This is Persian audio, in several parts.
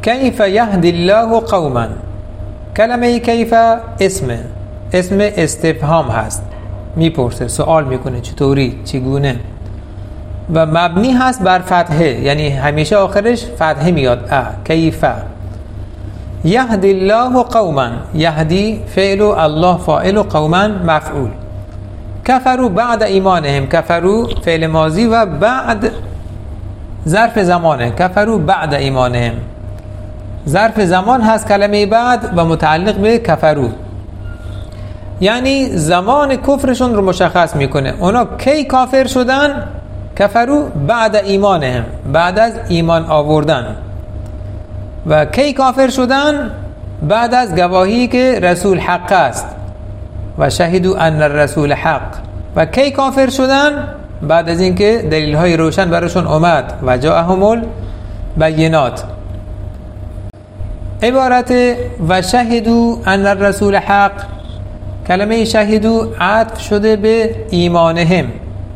کیف یهدی الله قوما. کلمه کیف اسم استفهام هست، میپرسه، سوال میکنه چطوری، چگونه، و مبنی هست بر فتحه، یعنی همیشه آخرش فتحه میاد. کیف یهدی الله قوما، یهدی فعل و الله فاعل و قوما مفعول. کفروا بعد ایمانهم، کفروا فعل ماضی و بعد ظرف زمانه. کفروا بعد ایمانهم ظرف زمان هست کلمه بعد و متعلق به کفروا، یعنی زمان کفرشون رو مشخص میکنه. اونا کی کافر شدن؟ کفروا بعد ایمانهم، بعد از ایمان آوردن. و کی کافر شدن؟ بعد از گواهی که رسول حق است و شهدوا ان الرسول حق. و کی کافر شدن؟ بعد از اینکه دلیل های روشن براشون اومد و جاءهم البینات. عبارت و شهدوا ان الرسول حق، کلمه شهدوا عطف شده به ایمانهم.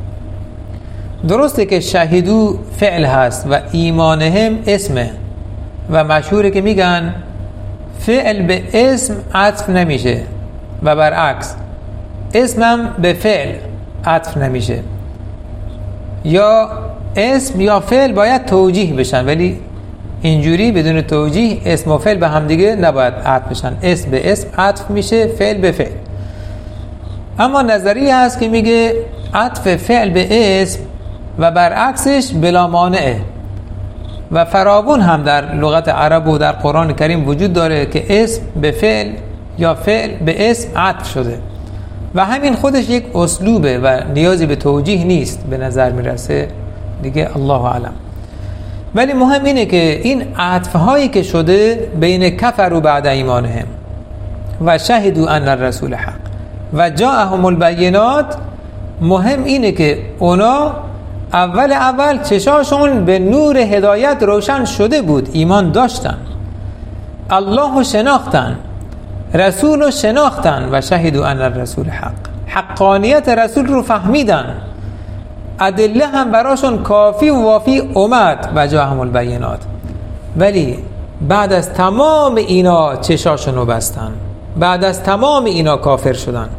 درسته که شهدوا فعل هست و ایمانهم اسمه و مشهوره که میگن فعل به اسم عطف نمیشه و برعکس اسمم به فعل عطف نمیشه، یا اسم یا فعل باید توجیه بشن، ولی اینجوری بدون توجیه اسم و فعل به هم دیگه نباید عطف بشن. اسم به اسم عطف میشه، فعل به فعل. اما نظریه هست که میگه عطف فعل به اسم و برعکسش بلا مانعه و فراوان هم در لغت عرب و در قرآن کریم وجود داره که اسم به فعل یا فعل به اسم عطف شده و همین خودش یک اسلوبه و نیازی به توجیه نیست به نظر میرسه دیگه، الله اعلم. ولی مهم اینه که این عطفهایی که شده بین کفروا بعد ایمانهم و شهدوا ان الرسول حق و جاءهم البینات، مهم اینه که اونا اول چشاشون به نور هدایت روشن شده بود، ایمان داشتن، الله رو شناختن، رسول رو شناختن و شهدوا ان الرسول حق، حقانیت رسول رو فهمیدن، ادله هم براشون کافی و وافی اومد و جاءهم البینات. ولی بعد از تمام اینا چشاشون رو بستن، بعد از تمام اینا کافر شدن،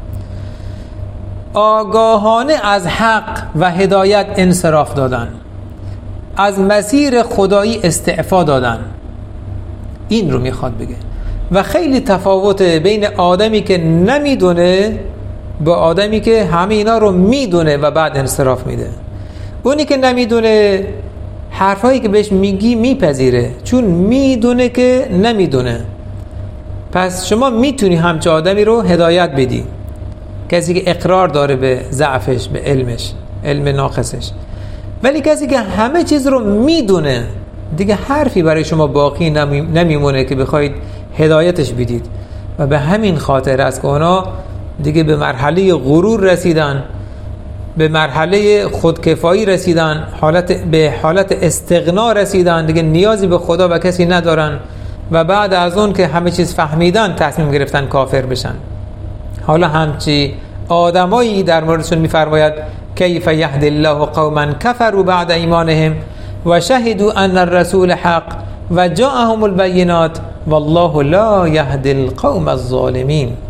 آگاهانه از حق و هدایت انصراف دادن، از مسیر خدایی استعفا دادن. این رو میخواد بگه. و خیلی تفاوت بین آدمی که نمیدونه با آدمی که همه اینا رو میدونه و بعد انصراف میده. اونی که نمیدونه حرفایی که بهش میگی میپذیره، چون میدونه که نمیدونه. پس شما میتونی همچه آدمی رو هدایت بدی، کسی که اقرار داره به ضعفش، به علمش، علم ناقصش. ولی کسی که همه چیز رو میدونه دیگه حرفی برای شما باقی نمیمونه که بخواید هدایتش بدید. و به همین خاطر است که اونا دیگه به مرحله غرور رسیدن، به مرحله خودکفایی رسیدن، به حالت استغنا رسیدن، دیگه نیازی به خدا و کسی ندارن و بعد از اون که همه چیز فهمیدن تصمیم گرفتن کافر بشن. حالا همچی آدمایی در موردشون میفرماید کیف یهدی الله قوما کفروا بعد ایمانهم و شهدوا ان الرسول حق و جاءهم البینات والله لا یهدی القوم الظالمین.